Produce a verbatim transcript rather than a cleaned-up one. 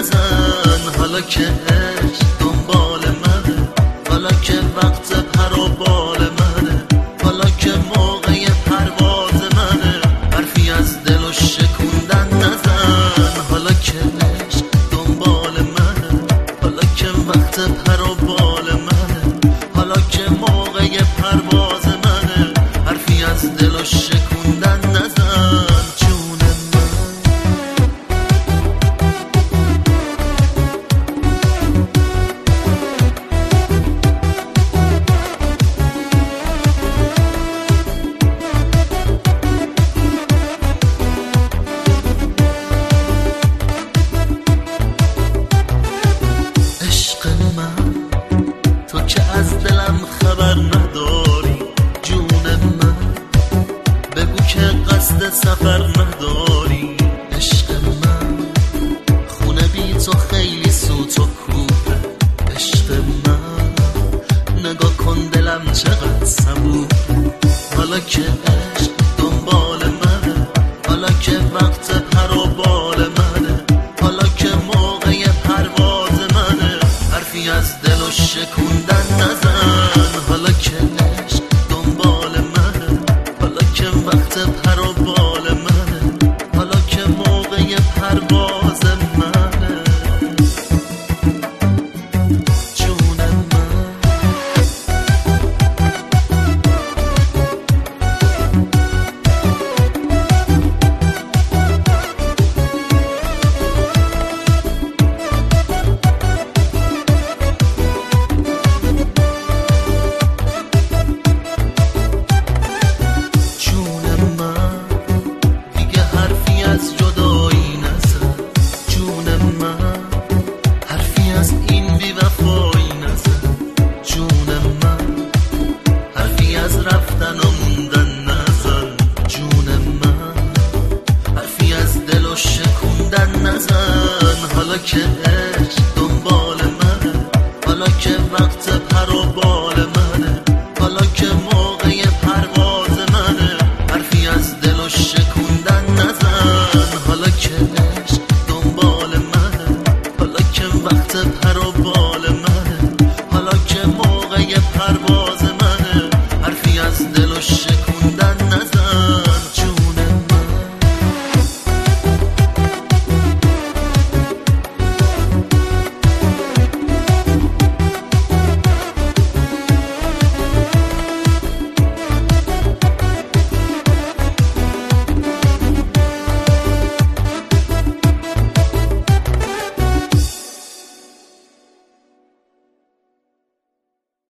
نزن. حالا که عشق دنبال منه، حالا که وقت پر و بال منه، حالا که موقع پرواز منه، حرفی از دل و شکوندن نزن. حالا که عشق دنبال منه، حالا که وقت پر و بال منه، حالا که موقع پرواز منه، حرفی از دل و شکوندن نزن. تو که از دلم خبر نداری، جون من بگو که قصد سفر نداری. عشق من خونه بی تو خیلی سوت و کوره. عشق من نگاه کن دلم چقدر صبوره. حالا که عشق دنبال منه، حالا که وقت پر و بال منه، حالا که موقع پرواز منه، حرفی از دل و شکوندن نزن. حالا که عشق دنبال منه، حالا که وقت پر و بال منه، حالا که موقع پرواز منه. جون من رفتن و موندن نزن. جون من حرفی از دل و شکوندن نزن. حالا که عشق دنبال منه، حالا که وقت پر و بال منه، حالا که موقع پرواز منه، حرفی از دل و شکوندن نزن. حالا که عشق دنبال منه، حالا که وقت پر و بال منه، حالا که موقع پرواز منه، حرفی از دل و شکوندن